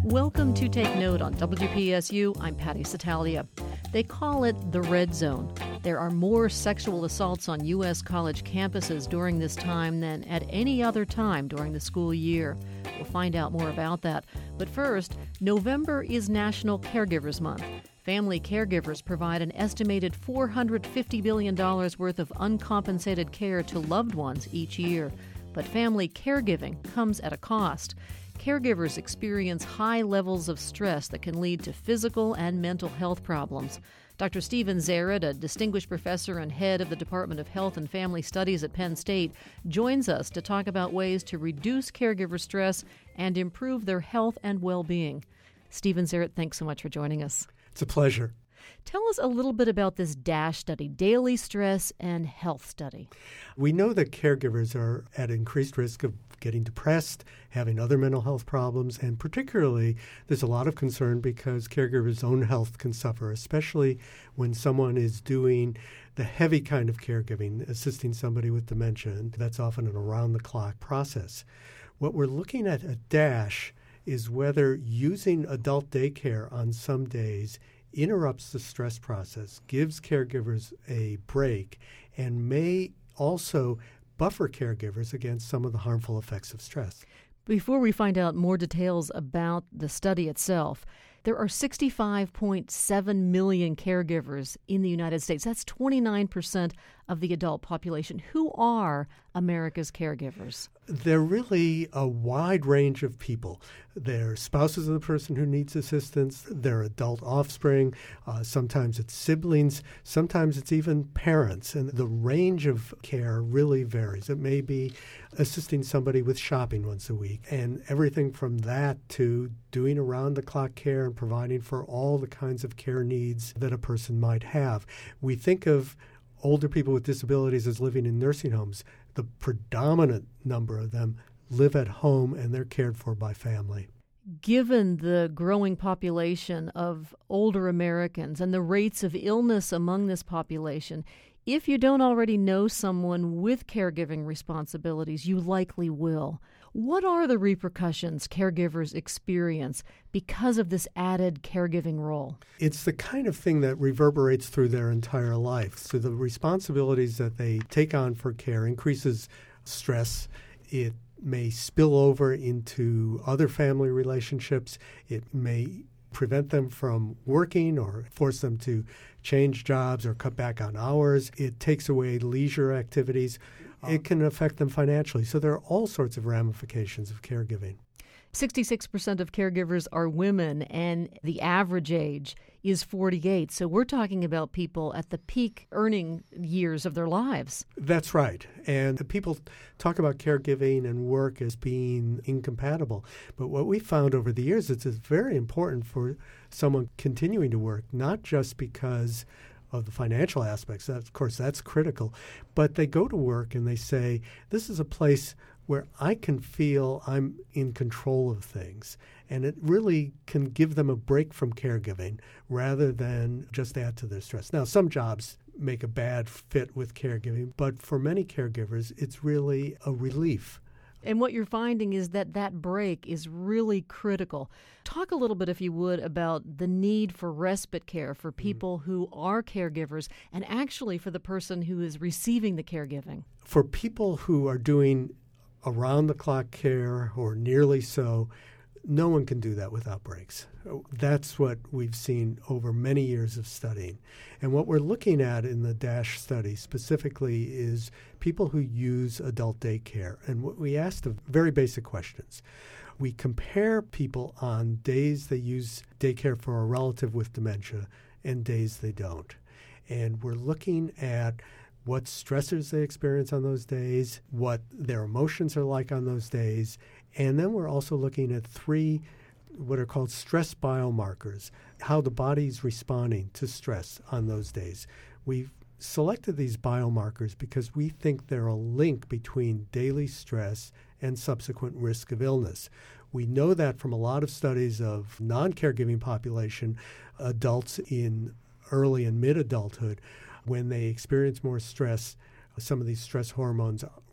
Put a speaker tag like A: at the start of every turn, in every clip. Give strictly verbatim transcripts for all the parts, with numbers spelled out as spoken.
A: Welcome to Take Note on W P S U. I'm Patty Satalia. They call it the red zone. There are more sexual assaults on U S college campuses during this time than at any other time during the school year. We'll find out more about that. But first, November is National Caregivers Month. Family caregivers provide an estimated four hundred fifty billion dollars worth of uncompensated care to loved ones each year. But family caregiving comes at a cost. Caregivers experience high levels of stress that can lead to physical and mental health problems. Doctor Steven Zaret, a distinguished professor and head of the Department of Health and Family Studies at Penn State, joins us to talk about ways to reduce caregiver stress and improve their health and well-being. Steven Zaret, thanks so much for joining us.
B: It's a pleasure.
A: Tell us a little bit about this DASH study, Daily Stress and Health Study.
B: We know that caregivers are at increased risk of getting depressed, having other mental health problems, and particularly there's a lot of concern because caregivers' own health can suffer, especially when someone is doing the heavy kind of caregiving, assisting somebody with dementia, and that's often an around-the-clock process. What we're looking at at DASH is whether using adult daycare on some days interrupts the stress process, gives caregivers a break, and may also buffer caregivers against some of the harmful effects of stress.
A: Before we find out more details about the study itself, there are sixty-five point seven million caregivers in the United States. That's twenty-nine percent of the adult population. Who are America's caregivers?
B: They're really a wide range of people. They're spouses of the person who needs assistance, they're adult offspring, uh, sometimes it's siblings, sometimes it's even parents. And the range of care really varies. It may be assisting somebody with shopping once a week, and everything from that to doing around-the-clock care and providing for all the kinds of care needs that a person might have. We think of older people with disabilities as living in nursing homes. The predominant number of them live at home and they're cared for by family.
A: Given the growing population of older Americans and the rates of illness among this population, if you don't already know someone with caregiving responsibilities, you likely will. What are the repercussions caregivers experience because of this added caregiving role?
B: It's the kind of thing that reverberates through their entire life. So the responsibilities that they take on for care increases stress. It may spill over into other family relationships. It may prevent them from working or force them to change jobs or cut back on hours. It takes away leisure activities. It can affect them financially. So there are all sorts of ramifications of caregiving.
A: sixty-six percent of caregivers are women, and the average age is forty-eight. So we're talking about people at the peak earning years of their lives.
B: That's right. And people talk about caregiving and work as being incompatible. But what we found over the years is it's very important for someone continuing to work, not just because of the financial aspects. That, of course, that's critical. But they go to work and they say, this is a place where I can feel I'm in control of things. And it really can give them a break from caregiving rather than just add to their stress. Now, some jobs make a bad fit with caregiving, but for many caregivers, it's really a relief.
A: And what you're finding is that that break is really critical. Talk a little bit, if you would, about the need for respite care for people mm-hmm. who are caregivers and actually for the person who is receiving the caregiving.
B: For people who are doing around-the-clock care or nearly so, no one can do that without breaks. That's what we've seen over many years of studying. And what we're looking at in the DASH study specifically is people who use adult daycare. And what we asked are very basic questions. We compare people on days they use daycare for a relative with dementia and days they don't. And we're looking at what stressors they experience on those days, what their emotions are like on those days, and then we're also looking at three what are called stress biomarkers, how the body's responding to stress on those days. We've selected these biomarkers because we think they're a link between daily stress and subsequent risk of illness. We know that from a lot of studies of non-caregiving population, adults in early and mid-adulthood, when they experience more stress, some of these stress hormones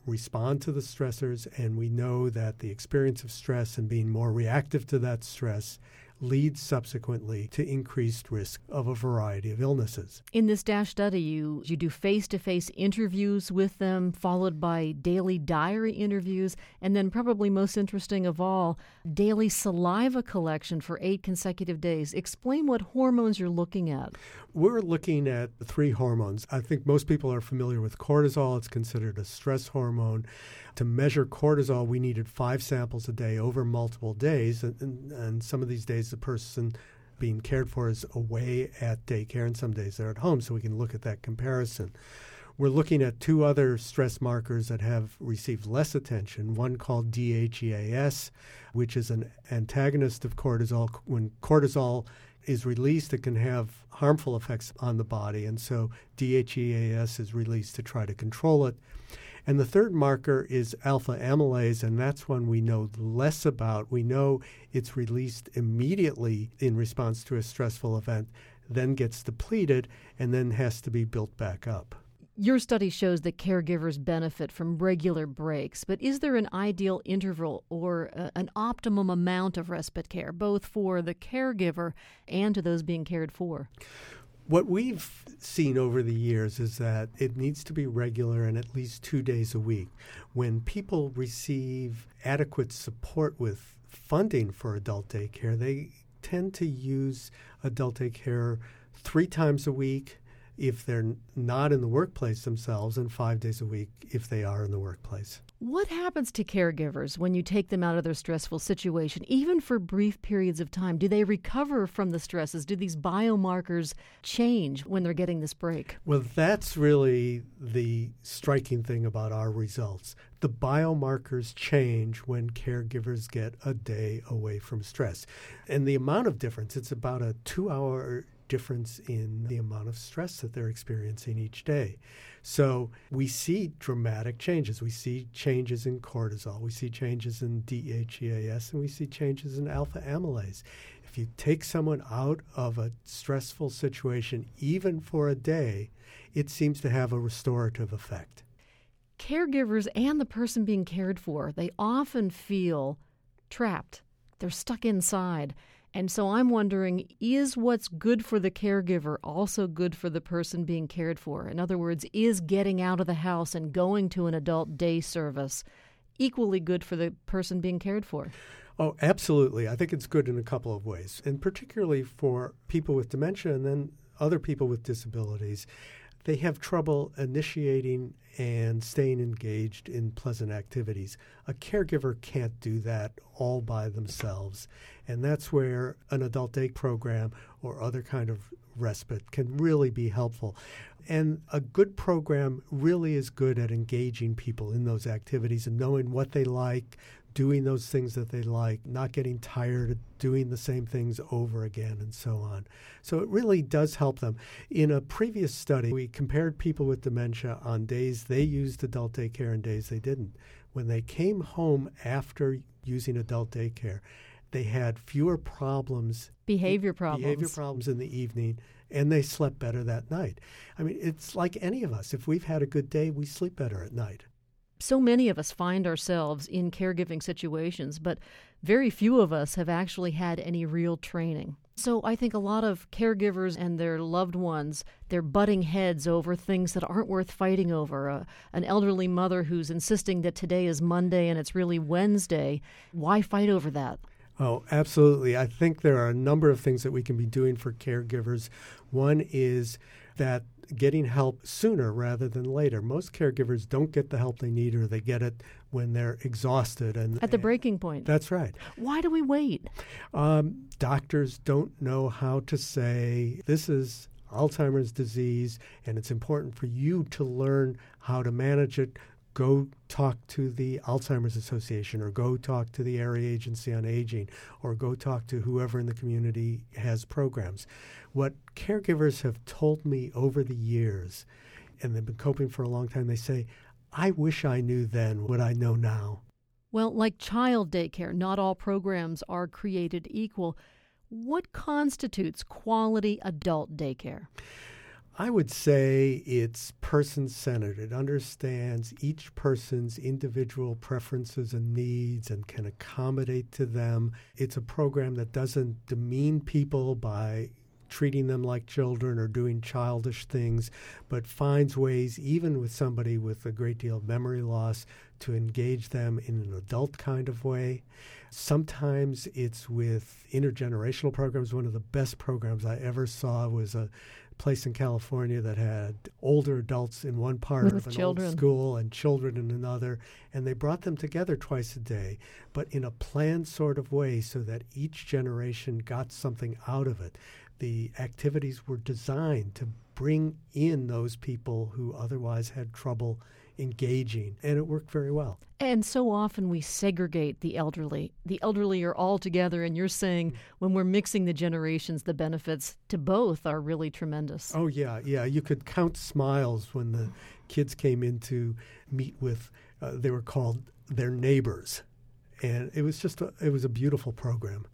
B: respond to the stressors, and we know that the experience of stress and being more reactive to that stress leads subsequently to increased risk of a variety of illnesses.
A: In this DASH study, you, you do face-to-face interviews with them, followed by daily diary interviews, and then probably most interesting of all, daily saliva collection for eight consecutive days. Explain what hormones you're looking at.
B: We're looking at three hormones. I think most people are familiar with cortisol. It's considered a stress hormone. To measure cortisol, we needed five samples a day over multiple days, and, and, and some of these days the person being cared for is away at daycare, and some days they're at home, so we can look at that comparison. We're looking at two other stress markers that have received less attention, one called D H E A S, which is an antagonist of cortisol. When cortisol is released, it can have harmful effects on the body, and so D H E A S is released to try to control it. And the third marker is alpha amylase, and that's one we know less about. We know it's released immediately in response to a stressful event, then gets depleted, and then has to be built back up.
A: Your study shows that caregivers benefit from regular breaks, but is there an ideal interval or uh, an optimum amount of respite care, both for the caregiver and to those being cared for?
B: What we've seen over the years is that it needs to be regular and at least two days a week. When people receive adequate support with funding for adult daycare, they tend to use adult daycare three times a week if they're not in the workplace themselves, and five days a week if they are in the workplace.
A: What happens to caregivers when you take them out of their stressful situation, even for brief periods of time? Do they recover from the stresses? Do these biomarkers change when they're getting this break?
B: Well, that's really the striking thing about our results. The biomarkers change when caregivers get a day away from stress. And the amount of difference, it's about a two-hour difference in the amount of stress that they're experiencing each day. So we see dramatic changes. We see changes in cortisol. We see changes in D H E A S, and we see changes in alpha amylase. If you take someone out of a stressful situation, even for a day, it seems to have a restorative effect.
A: Caregivers and the person being cared for, they often feel trapped. They're stuck inside. And so I'm wondering, is what's good for the caregiver also good for the person being cared for? In other words, is getting out of the house and going to an adult day service equally good for the person being cared for?
B: Oh, absolutely. I think it's good in a couple of ways, and particularly for people with dementia and then other people with disabilities. They have trouble initiating and staying engaged in pleasant activities. A caregiver can't do that all by themselves, and that's where an adult day program or other kind of respite can really be helpful. And a good program really is good at engaging people in those activities and knowing what they like, doing those things that they like, not getting tired of doing the same things over again, and so on. So it really does help them. In a previous study, we compared people with dementia on days they used adult daycare and days they didn't. When they came home after using adult daycare, they had fewer problems.
A: Behavior problems.
B: Behavior problems in the evening, and they slept better that night. I mean, it's like any of us. If we've had a good day, we sleep better at night.
A: So many of us find ourselves in caregiving situations, but very few of us have actually had any real training. So I think a lot of caregivers and their loved ones, they're butting heads over things that aren't worth fighting over. Uh, an elderly mother who's insisting that today is Monday and it's really Wednesday. Why fight over that?
B: Oh, absolutely. I think there are a number of things that we can be doing for caregivers. One is that getting help sooner rather than later. Most caregivers don't get the help they need, or they get it when they're exhausted. And
A: at the breaking point.
B: That's right.
A: Why do we wait?
B: Um, doctors don't know how to say, this is Alzheimer's disease, and it's important for you to learn how to manage it. Go talk to the Alzheimer's Association, or go talk to the Area Agency on Aging, or go talk to whoever in the community has programs. What caregivers have told me over the years, and they've been coping for a long time, they say, I wish I knew then what I know now.
A: Well, like child daycare, not all programs are created equal. What constitutes quality adult daycare?
B: I would say it's person-centered. It understands each person's individual preferences and needs and can accommodate to them. It's a program that doesn't demean people by treating them like children or doing childish things, but finds ways, even with somebody with a great deal of memory loss, to engage them in an adult kind of way. Sometimes it's with intergenerational programs. One of the best programs I ever saw was a place in California that had older adults in one part
A: with
B: of an
A: children.
B: old school and children in another, and they brought them together twice a day, but in a planned sort of way so that each generation got something out of it. The activities were designed to bring in those people who otherwise had trouble engaging, and it worked very well.
A: And so often we segregate the elderly. The elderly are all together, and you're saying when we're mixing the generations, the benefits to both are really tremendous.
B: Oh, yeah, yeah. You could count smiles when the kids came in to meet with, uh, they were called their neighbors. And it was just, a, it was a beautiful program.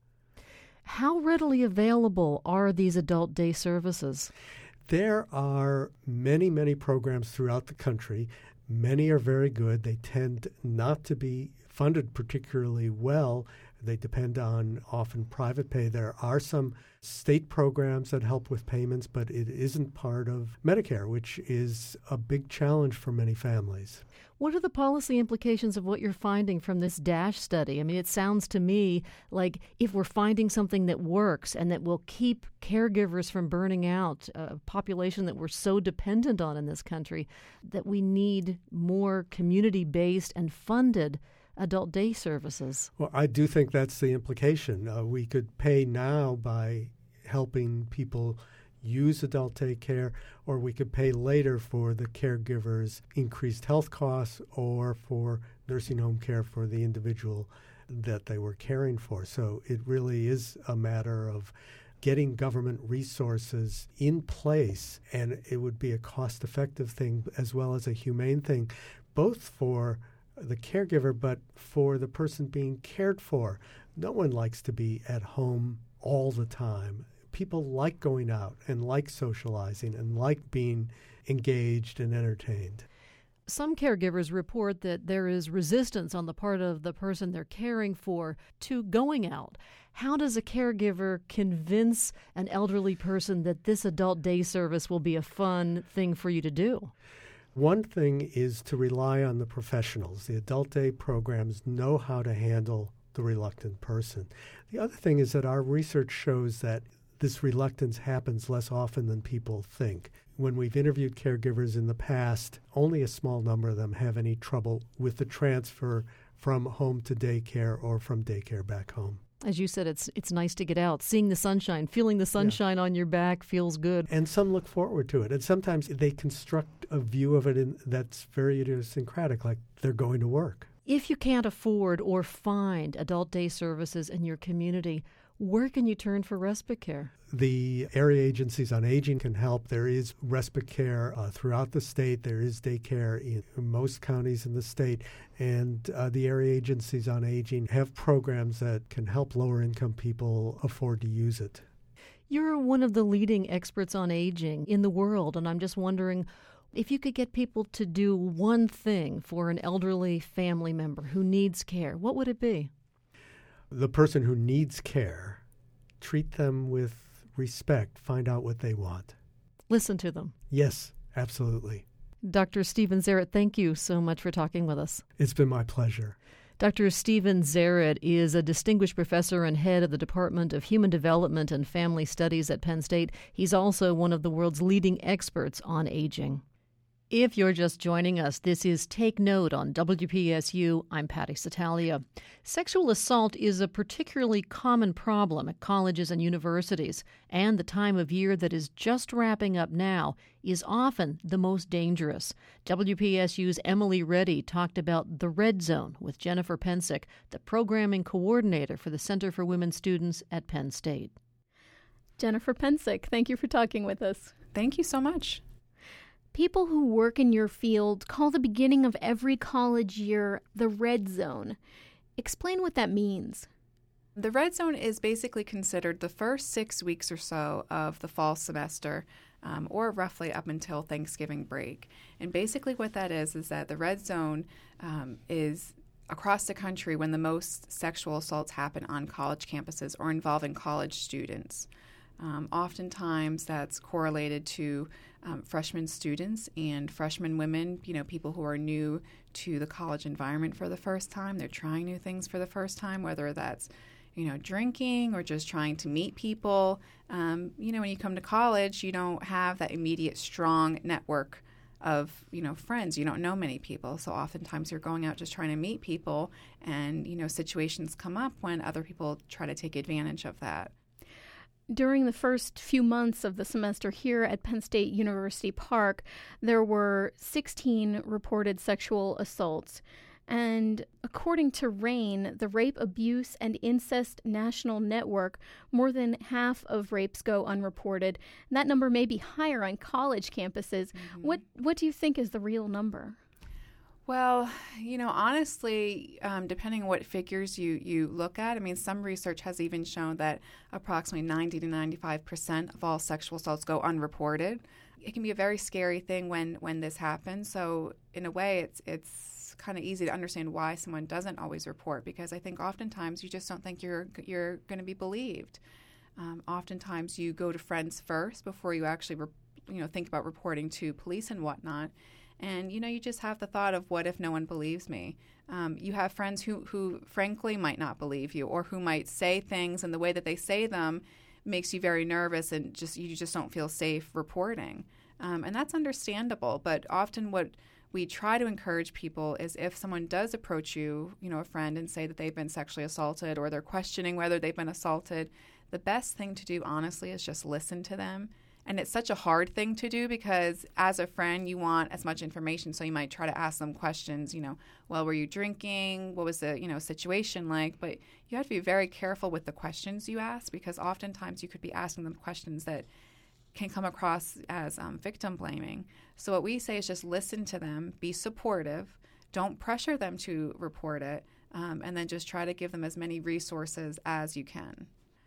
A: How readily available are these adult day services?
B: There are many, many programs throughout the country. Many are very good. They tend not to be funded particularly well. They depend on often private pay. There are some state programs that help with payments, but it isn't part of Medicare, which is a big challenge for many families.
A: What are the policy implications of what you're finding from this DASH study? I mean, it sounds to me like if we're finding something that works and that will keep caregivers from burning out, a population that we're so dependent on in this country, that we need more community-based and funded adult day services.
B: Well, I do think that's the implication. Uh, we could pay now by helping people use adult day care, or we could pay later for the caregiver's increased health costs or for nursing home care for the individual that they were caring for. So it really is a matter of getting government resources in place, and it would be a cost-effective thing as well as a humane thing, both for the caregiver but for the person being cared for. No one likes to be at home all the time. People like going out and like socializing and like being engaged and entertained.
A: Some caregivers report that there is resistance on the part of the person they're caring for to going out. How does a caregiver convince an elderly person that this adult day service will be a fun thing for you to do?
B: One thing is to rely on the professionals. The adult day programs know how to handle the reluctant person. The other thing is that our research shows that this reluctance happens less often than people think. When we've interviewed caregivers in the past, only a small number of them have any trouble with the transfer from home to daycare or from daycare back home.
A: As you said, it's it's nice to get out. Seeing the sunshine, feeling the sunshine yeah. on your back feels good.
B: And some look forward to it. And sometimes they construct a view of it in, that's very idiosyncratic, like they're going to work.
A: If you can't afford or find adult day services in your community, where can you turn for respite care?
B: The area agencies on aging can help. There is respite care uh, throughout the state. There is daycare in most counties in the state. And uh, the area agencies on aging have programs that can help lower-income people afford to use it.
A: You're one of the leading experts on aging in the world, and I'm just wondering, if you could get people to do one thing for an elderly family member who needs care, what would it be?
B: The person who needs care, treat them with respect, find out what they want.
A: Listen to them.
B: Yes, absolutely.
A: Doctor Stephen Zaret, thank you so much for talking with us.
B: It's been my pleasure.
A: Doctor Stephen Zaret is a distinguished professor and head of the Department of Human Development and Family Studies at Penn State. He's also one of the world's leading experts on aging. If you're just joining us, this is Take Note on W P S U. I'm Patty Satalia. Sexual assault is a particularly common problem at colleges and universities, and the time of year that is just wrapping up now is often the most dangerous. W P S U's Emily Reddy talked about the Red Zone with Jennifer Pensick, the programming coordinator for the Center for Women Students at Penn State.
C: Jennifer Pensick, thank you for talking with us.
D: Thank you so much.
C: People who work in your field call the beginning of every college year the Red Zone. Explain what that means.
D: The Red Zone is basically considered the first six weeks or so of the fall semester. um, or roughly up until Thanksgiving break. And basically what that is is that the red zone um, is across the country when the most sexual assaults happen on college campuses or involving college students. Um, oftentimes that's correlated to um, freshman students and freshman women, you know, people who are new to the college environment for the first time. They're trying new things for the first time, whether that's, you know, drinking or just trying to meet people. Um, you know, when you come to college, you don't have that immediate strong network of, you know, friends. You don't know many people. So oftentimes you're going out just trying to meet people, and, you know, situations come up when other people try to take advantage of that.
C: During the first few months of the semester here at Penn State University Park, there were sixteen reported sexual assaults. And according to RAINN, the Rape, Abuse, and Incest National Network, more than half of rapes go unreported. And that number may be higher on college campuses. Mm-hmm. What what do you think is the real number?
D: Well, you know, honestly, um, depending on what figures you, you look at, I mean, some research has even shown that approximately ninety to ninety-five percent of all sexual assaults go unreported. It can be a very scary thing when, when this happens. So in a way, it's it's kind of easy to understand why someone doesn't always report, because I think oftentimes you just don't think you're you're going to be believed. Um, oftentimes you go to friends first before you actually, re- you know, think about reporting to police and whatnot. And, you know, you just have the thought of, what if no one believes me? Um, you have friends who, who, frankly, might not believe you, or who might say things, and the way that they say them makes you very nervous, and just you just don't feel safe reporting. Um, and that's understandable. But often what we try to encourage people is, if someone does approach you, you know, a friend, and say that they've been sexually assaulted, or they're questioning whether they've been assaulted, the best thing to do, honestly, is just listen to them. And it's such a hard thing to do, because as a friend, you want as much information. So you might try to ask them questions, you know, well, were you drinking? What was the, you know, situation like? But you have to be very careful with the questions you ask, because oftentimes you could be asking them questions that can come across as um, victim blaming. So what we say is just listen to them, be supportive, don't pressure them to report it, um, and then just try to give them as many resources as you can.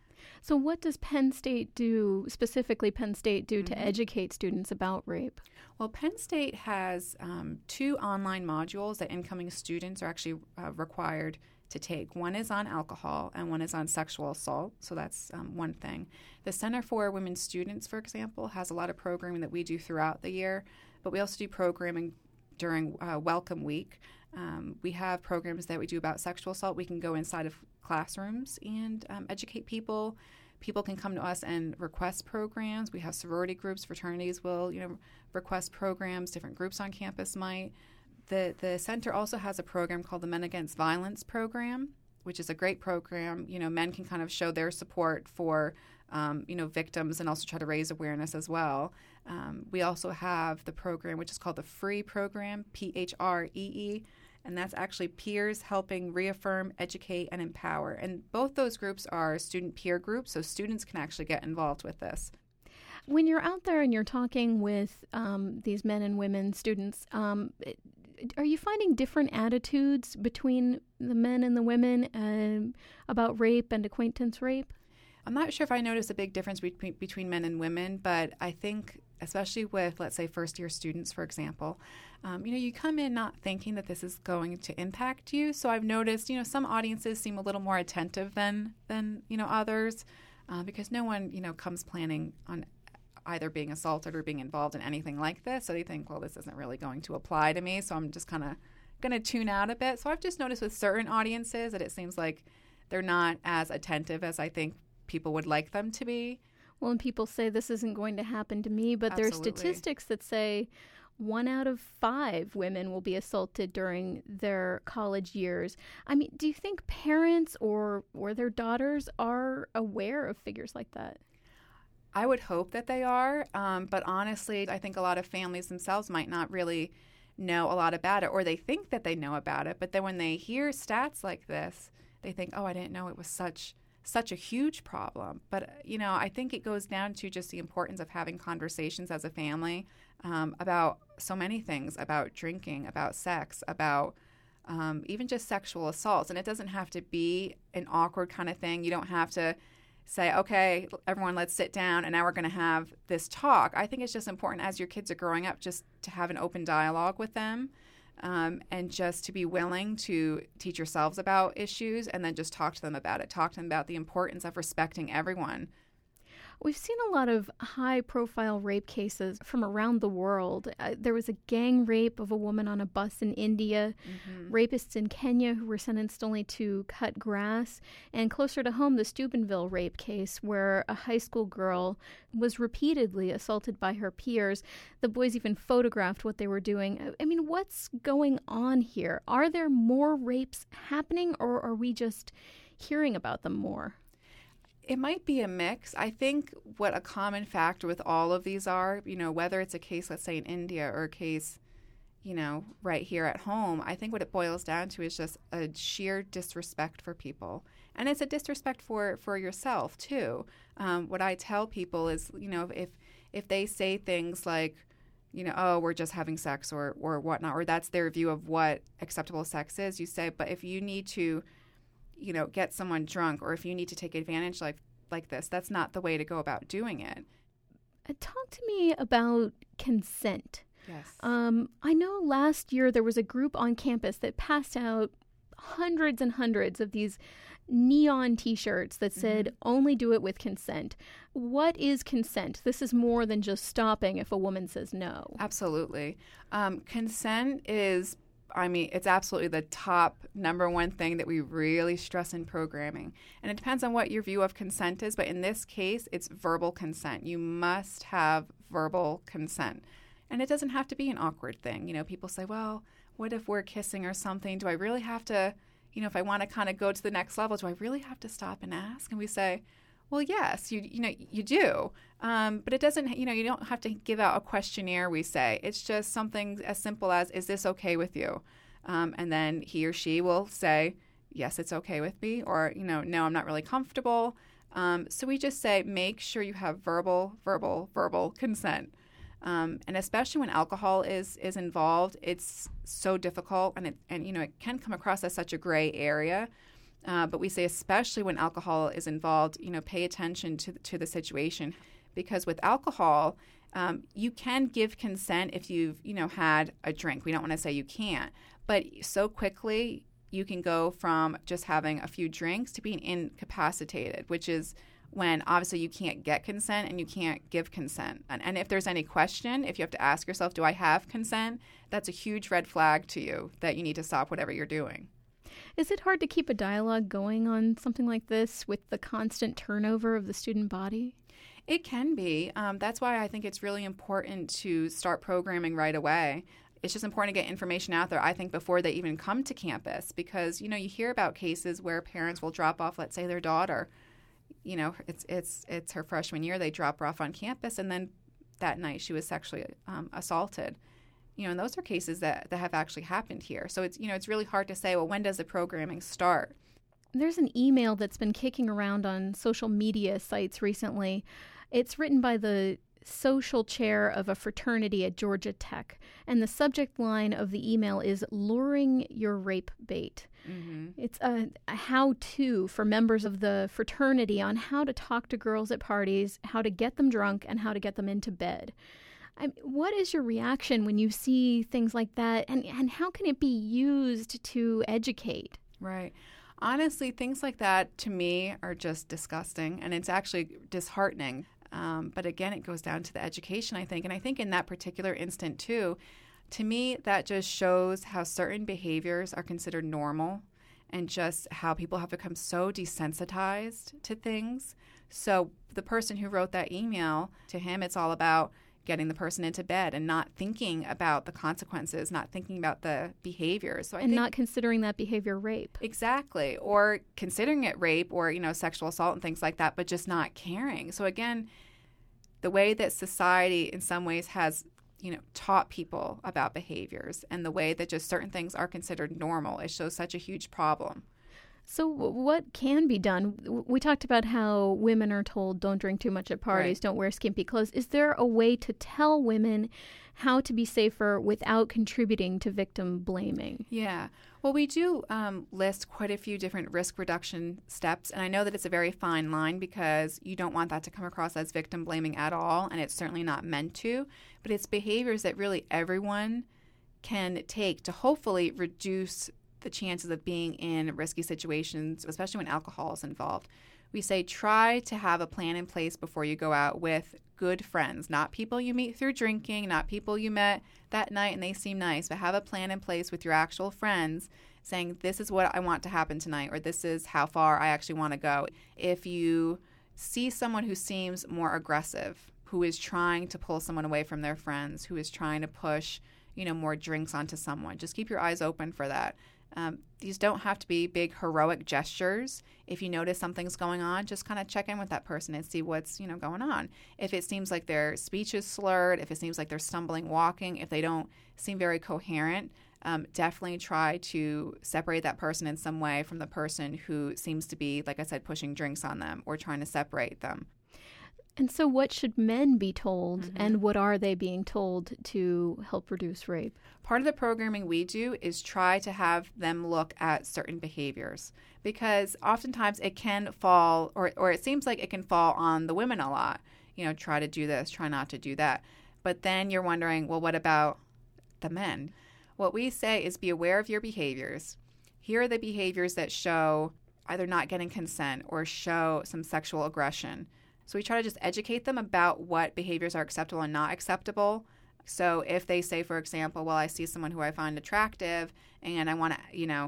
C: So what does Penn State do, specifically Penn State, do mm-hmm. to educate students about rape?
D: Well, Penn State has um, two online modules that incoming students are actually uh, required to take. One is on alcohol and one is on sexual assault. So that's um, one thing. The Center for Women Students, for example, has a lot of programming that we do throughout the year, but we also do programming during uh, Welcome Week. Um, we have programs that we do about sexual assault. We can go inside of classrooms and um, educate people. People can come to us and request programs. We have sorority groups, fraternities will, you know, request programs. Different groups on campus might. The the center also has a program called the Men Against Violence program, which is a great program. You know, men can kind of show their support for, um, you know, victims, and also try to raise awareness as well. Um, we also have the program which is called the FREE program, P H R E E, and that's actually peers helping reaffirm, educate, and empower. And both those groups are student peer groups, so students can actually get involved with this.
C: When you're out there and you're talking with um, these men and women students, um, are you finding different attitudes between the men and the women uh, about rape and acquaintance rape?
D: I'm not sure if I notice a big difference between, between men and women, but I think especially with, let's say, first-year students, for example, um, you know, you come in not thinking that this is going to impact you. So I've noticed, you know, some audiences seem a little more attentive than, than you know, others, uh, because no one, you know, comes planning on either being assaulted or being involved in anything like this. So they think, well, this isn't really going to apply to me, so I'm just kind of going to tune out a bit. So I've just noticed with certain audiences that it seems like they're not as attentive as I think people would like them to be.
C: Well, and people say this isn't going to happen to me, but
D: Absolutely.
C: There are statistics that say one out of five women will be assaulted during their college years. I mean, do you think parents or, or their daughters are aware of figures like that?
D: I would hope that they are, um, but honestly, I think a lot of families themselves might not really know a lot about it, or they think that they know about it, but then when they hear stats like this, they think, oh, I didn't know it was such such a huge problem. But, you know, I think it goes down to just the importance of having conversations as a family um, about so many things, about drinking, about sex, about um, even just sexual assaults. And it doesn't have to be an awkward kind of thing. You don't have to say, okay, everyone, let's sit down, and now we're going to have this talk. I think it's just important as your kids are growing up just to have an open dialogue with them, um, and just to be willing to teach yourselves about issues and then just talk to them about it. Talk to them about the importance of respecting everyone.
C: We've seen a lot of high-profile rape cases from around the world. Uh, there was a gang rape of a woman on a bus in India, mm-hmm. rapists in Kenya who were sentenced only to cut grass, and closer to home, the Steubenville rape case where a high school girl was repeatedly assaulted by her peers. The boys even photographed what they were doing. I mean, what's going on here? Are there more rapes happening, or are we just hearing about them more?
D: It might be a mix. I think what a common factor with all of these are, you know, whether it's a case, let's say in India, or a case, you know, right here at home, I think what it boils down to is just a sheer disrespect for people. And it's a disrespect for, for yourself, too. Um, what I tell people is, you know, if if they say things like, you know, oh, we're just having sex or, or whatnot, or that's their view of what acceptable sex is, you say, but if you need to, you know, get someone drunk, or if you need to take advantage like like this, that's not the way to go about doing it.
C: Uh, talk to me about consent.
D: Yes.
C: Um, I know last year there was a group on campus that passed out hundreds and hundreds of these neon T-shirts that said, mm-hmm. only do it with consent. What is consent? This is more than just stopping if a woman says no.
D: Absolutely. Um, consent is I mean, it's absolutely the top number one thing that we really stress in programming. And it depends on what your view of consent is, but in this case, it's verbal consent. You must have verbal consent. And it doesn't have to be an awkward thing. You know, people say, well, what if we're kissing or something? Do I really have to, you know, if I want to kind of go to the next level, do I really have to stop and ask? And we say, well, yes, you you know, you do. Um, but it doesn't, you know, you don't have to give out a questionnaire, we say. It's just something as simple as, is this okay with you? Um, and then he or she will say, yes, it's okay with me, or, you know, no, I'm not really comfortable. Um, so we just say, make sure you have verbal, verbal, verbal consent. Um, and especially when alcohol is is involved, it's so difficult, and, it, and you know, it can come across as such a gray area. Uh, but we say especially when alcohol is involved, you know, pay attention to, to the situation. Because with alcohol, um, you can give consent if you've, you know, had a drink. We don't want to say you can't. But so quickly, you can go from just having a few drinks to being incapacitated, which is when obviously you can't get consent and you can't give consent. And, and if there's any question, if you have to ask yourself, do I have consent? That's a huge red flag to you that you need to stop whatever you're doing.
C: Is it hard to keep a dialogue going on something like this with the constant turnover of the student body?
D: It can be. Um, that's why I think it's really important to start programming right away. It's just important to get information out there, I think, before they even come to campus. Because, you know, you hear about cases where parents will drop off, let's say, their daughter. You know, it's it's it's her freshman year. They drop her off on campus, and then that night she was sexually um, assaulted. You know, and those are cases that, that have actually happened here. So it's, you know, it's really hard to say, well, when does the programming start?
C: There's an email that's been kicking around on social media sites recently. It's written by the social chair of a fraternity at Georgia Tech, and the subject line of the email is luring your rape bait. Mm-hmm. It's a, a how-to for members of the fraternity on how to talk to girls at parties, how to get them drunk, and how to get them into bed. I, what is your reaction when you see things like that, and, and how can it be used to educate?
D: Right. Honestly, things like that to me are just disgusting, and it's actually disheartening. Um, but again, it goes down to the education, I think. And I think in that particular instant, too, to me, that just shows how certain behaviors are considered normal and just how people have become so desensitized to things. So the person who wrote that email, to him, it's all about getting the person into bed and not thinking about the consequences, not thinking about the behaviors. So I
C: and
D: think,
C: not considering that behavior rape.
D: Exactly. Or considering it rape or, you know, sexual assault and things like that, but just not caring. So again, the way that society in some ways has, you know, taught people about behaviors and the way that just certain things are considered normal, it shows such a huge problem.
C: So what can be done? We talked about how women are told don't drink too much at parties, right. Don't wear skimpy clothes. Is there a way to tell women how to be safer without contributing to victim blaming?
D: Yeah. Well, we do um, list quite a few different risk reduction steps, and I know that it's a very fine line because you don't want that to come across as victim blaming at all, and it's certainly not meant to, but it's behaviors that really everyone can take to hopefully reduce the chances of being in risky situations, especially when alcohol is involved. We say try to have a plan in place before you go out with good friends, not people you meet through drinking, not people you met that night and they seem nice, but have a plan in place with your actual friends saying, this is what I want to happen tonight, or this is how far I actually want to go. If you see someone who seems more aggressive, who is trying to pull someone away from their friends, who is trying to push, you know, more drinks onto someone, just keep your eyes open for that. Um, these don't have to be big heroic gestures. If you notice something's going on, just kind of check in with that person and see what's, you know, going on. If it seems like their speech is slurred, if it seems like they're stumbling, walking, if they don't seem very coherent, um, definitely try to separate that person in some way from the person who seems to be, like I said, pushing drinks on them or trying to separate them.
C: And so what should men be told,
D: mm-hmm.
C: and what are they being told to help reduce rape?
D: Part of the programming we do is try to have them look at certain behaviors, because oftentimes it can fall, or, or it seems like it can fall on the women a lot. You know, try to do this, try not to do that. But then you're wondering, well, what about the men? What we say is be aware of your behaviors. Here are the behaviors that show either not getting consent or show some sexual aggression. So we try to just educate them about what behaviors are acceptable and not acceptable. So if they say, for example, well, I see someone who I find attractive and I want to, you know,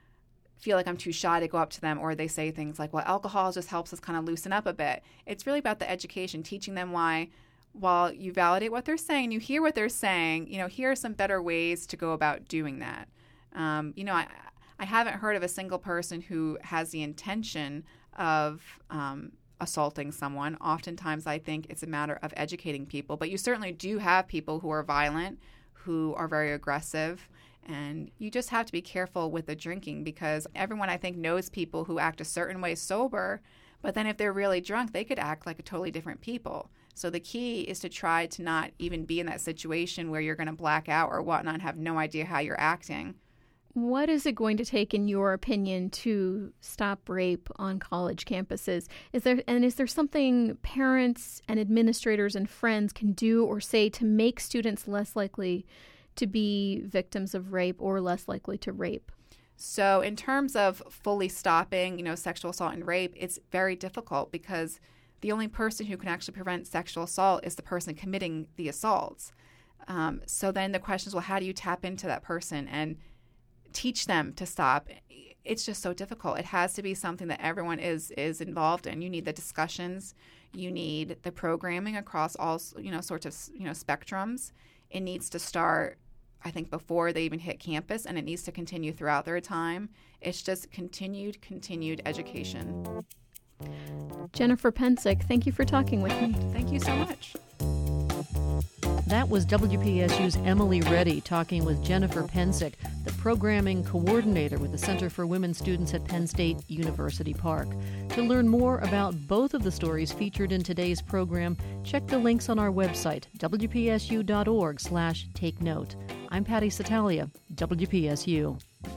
D: feel like I'm too shy to go up to them, or they say things like, well, alcohol just helps us kind of loosen up a bit. It's really about the education, teaching them why, while you validate what they're saying, you hear what they're saying, you know, here are some better ways to go about doing that. Um, you know, I, I haven't heard of a single person who has the intention of um, assaulting someone. Oftentimes, I think it's a matter of educating people. But you certainly do have people who are violent, who are very aggressive. And you just have to be careful with the drinking, because everyone, I think, knows people who act a certain way sober. But then if they're really drunk, they could act like a totally different people. So the key is to try to not even be in that situation where you're going to black out or whatnot and have no idea how you're acting.
C: What is it going to take, in your opinion, to stop rape on college campuses? Is there and is there something parents and administrators and friends can do or say to make students less likely to be victims of rape or less likely to rape?
D: So in terms of fully stopping, you know, sexual assault and rape, it's very difficult, because the only person who can actually prevent sexual assault is the person committing the assaults. Um, so then the question is, well, how do you tap into that person and teach them to stop? It's just so difficult. It has to be something that everyone is is involved in. You need the discussions. You need the programming across all, you know, sorts of, you know, spectrums. It needs to start, I think, before they even hit campus, and it needs to continue throughout their time. It's just continued, continued education.
C: Jennifer Pensick, thank you for talking with me.
D: Thank you so much.
A: That was W P S U's Emily Reddy talking with Jennifer Pensick, the programming coordinator with the Center for Women Students at Penn State University Park. To learn more about both of the stories featured in today's program, check the links on our website, w p s u dot org slash take note. I'm Patty Satalia, W P S U.